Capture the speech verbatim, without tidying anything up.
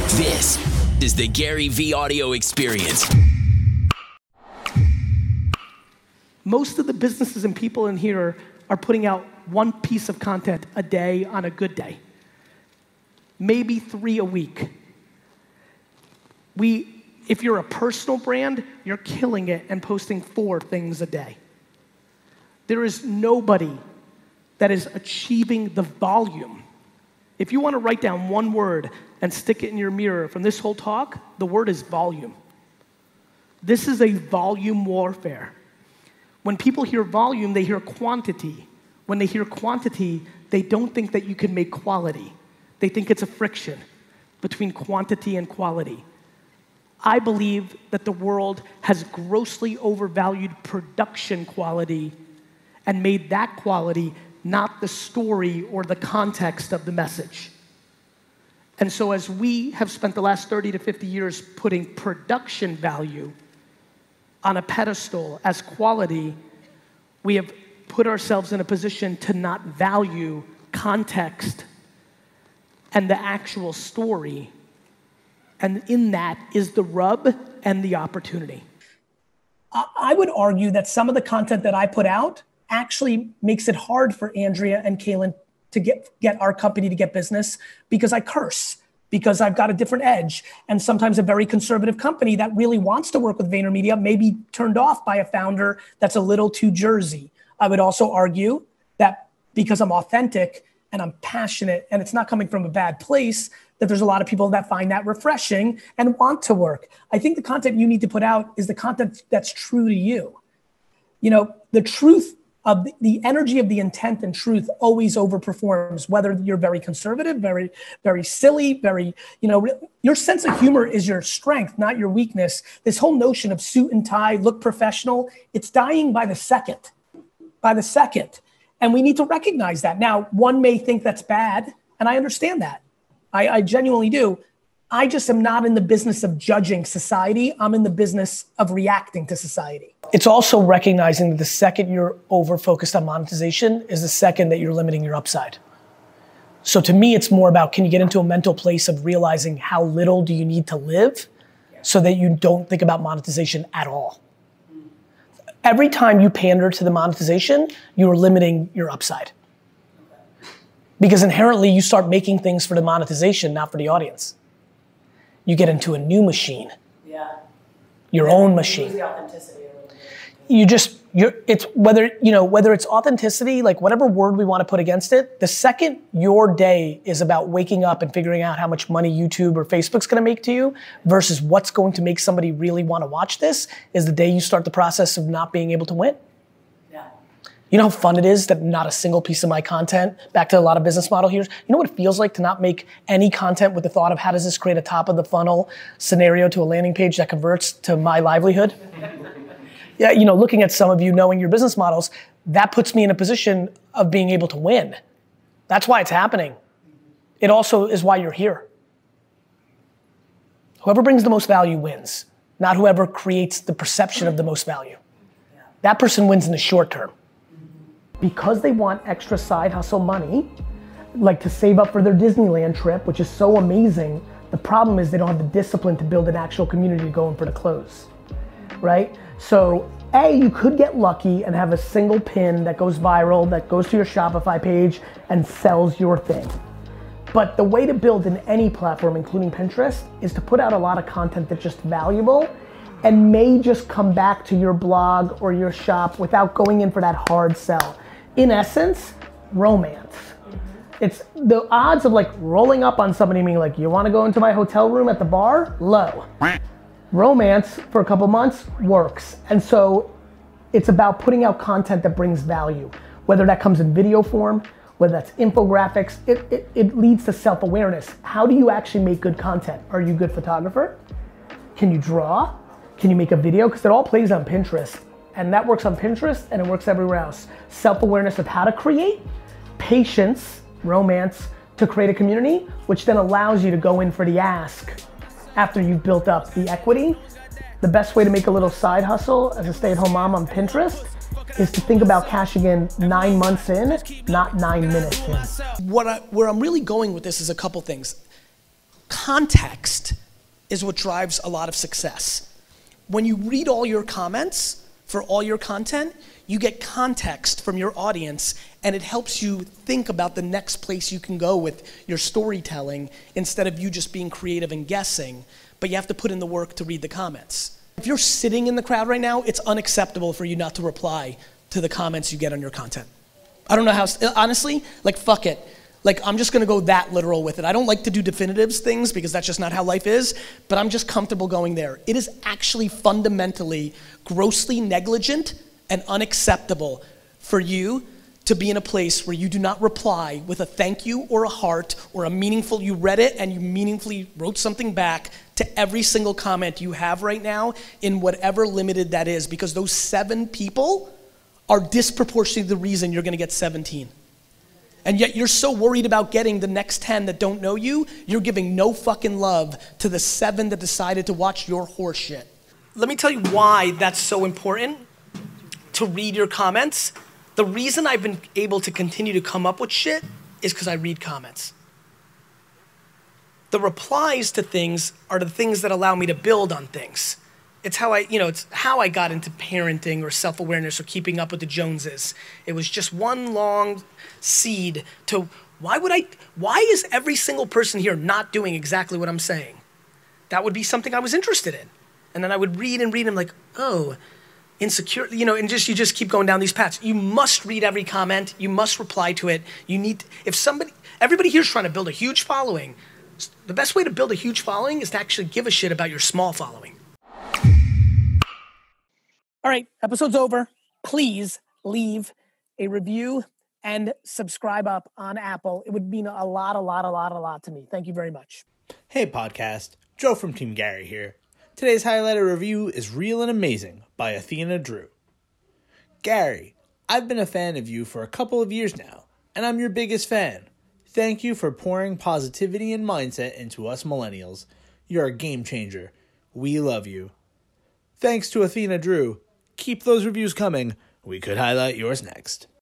This is the Gary V Audio Experience. Most of the businesses and people in here are putting out one piece of content a day on a good day. Maybe three a week. We, if you're a personal brand, you're killing it and posting four things a day. There is nobody that is achieving the volume. If you want to write down one word and stick it in your mirror from this whole talk, the word is volume. This is a volume warfare. When people hear volume, they hear quantity. When they hear quantity, they don't think that you can make quality. They think it's a friction between quantity and quality. I believe that the world has grossly overvalued production quality and made that quality not the story or the context of the message. And so as we have spent the last thirty to fifty years putting production value on a pedestal as quality, we have put ourselves in a position to not value context and the actual story. And in that is the rub and the opportunity. I would argue that some of the content that I put out actually makes it hard for Andrea and Kaylin to get, get our company to get business because I curse, because I've got a different edge. And sometimes a very conservative company that really wants to work with VaynerMedia may be turned off by a founder that's a little too Jersey. I would also argue that because I'm authentic and I'm passionate and it's not coming from a bad place, that there's a lot of people that find that refreshing and want to work. I think the content you need to put out is the content that's true to you. You know, the truth of the, the energy of the intent and truth always overperforms, whether you're very conservative, very, very silly, very, you know, your sense of humor is your strength, not your weakness. This whole notion of suit and tie, look professional, it's dying by the second, by the second. And we need to recognize that. Now, one may think that's bad, and I understand that. I, I genuinely do. I just am not in the business of judging society. I'm in the business of reacting to society. It's also recognizing that the second you're over-focused on monetization is the second that you're limiting your upside. So to me, it's more about, can you get into a mental place of realizing how little do you need to live so that you don't think about monetization at all. Every time you pander to the monetization, you're limiting your upside. Because inherently you start making things for the monetization, not for the audience. You get into a new machine. Yeah. Your yeah, own machine. The authenticity. You just, you're, it's whether, you know, whether it's authenticity, like whatever word we want to put against it, the second your day is about waking up and figuring out how much money YouTube or Facebook's going to make to you versus what's going to make somebody really want to watch this is the day you start the process of not being able to win. You know how fun it is that not a single piece of my content, back to a lot of business model here, you know what it feels like to not make any content with the thought of how does this create a top of the funnel scenario to a landing page that converts to my livelihood? Yeah, you know, looking at some of you knowing your business models, that puts me in a position of being able to win. That's why it's happening. It also is why you're here. Whoever brings the most value wins, not whoever creates the perception of the most value. That person wins in the short term. Because they want extra side hustle money, like to save up for their Disneyland trip, which is so amazing, the problem is they don't have the discipline to build an actual community to go in for the close, right? So A, you could get lucky and have a single pin that goes viral, that goes to your Shopify page and sells your thing. But the way to build in any platform, including Pinterest, is to put out a lot of content that's just valuable and may just come back to your blog or your shop without going in for that hard sell. In essence, romance. It's the odds of like rolling up on somebody being like, you wanna go into my hotel room at the bar? Low. Romance for a couple months works. And so it's about putting out content that brings value, whether that comes in video form, whether that's infographics, it, it, it leads to self-awareness. How do you actually make good content? Are you a good photographer? Can you draw? Can you make a video? Because it all plays on Pinterest. And that works on Pinterest and it works everywhere else. Self-awareness of how to create, patience, romance, to create a community, which then allows you to go in for the ask after you've built up the equity. The best way to make a little side hustle as a stay-at-home mom on Pinterest is to think about cashing in nine months in, not nine minutes in. What I, where I'm really going with this is a couple things. context is what drives a lot of success. When you read all your comments for all your content, you get context from your audience, and it helps you think about the next place you can go with your storytelling instead of you just being creative and guessing, but you have to put in the work to read the comments. If you're sitting in the crowd right now, it's unacceptable for you not to reply to the comments you get on your content. I don't know how, honestly, like fuck it. Like I'm just gonna go that literal with it. I don't like to do definitives things because that's just not how life is, but I'm just comfortable going there. It is actually fundamentally grossly negligent and unacceptable for you to be in a place where you do not reply with a thank you or a heart or a meaningful, you read it and you meaningfully wrote something back to every single comment you have right now in whatever limited that is, because those seven people are disproportionately the reason you're gonna get seventeen. And yet you're so worried about getting the next ten that don't know you, you're giving no fucking love to the seven that decided to watch your horse shit. Let me tell you why that's so important to read your comments. The reason I've been able to continue to come up with shit is because I read comments. The replies to things are the things that allow me to build on things. It's how I, you know, it's how I got into parenting or self-awareness or keeping up with the Joneses. It was just one long seed to why would I, why is every single person here not doing exactly what I'm saying? That would be something I was interested in. And then I would read and read and I'm like, oh, insecure, you know, and just, you just keep going down these paths. You must read every comment. You must reply to it. You need, if somebody, everybody here's trying to build a huge following. The best way to build a huge following is to actually give a shit about your small following. All right, episode's over. Please leave a review and subscribe up on Apple. It would mean a lot, a lot, a lot, a lot to me. Thank you very much. Hey podcast, Joe from Team Gary here. Today's highlighted review is Real and Amazing by Athena Drew. Gary, I've been a fan of you for a couple of years now, and I'm your biggest fan. Thank you for pouring positivity and mindset into us millennials. You're a game changer. We love you. Thanks to Athena Drew. Keep those reviews coming. We could highlight yours next.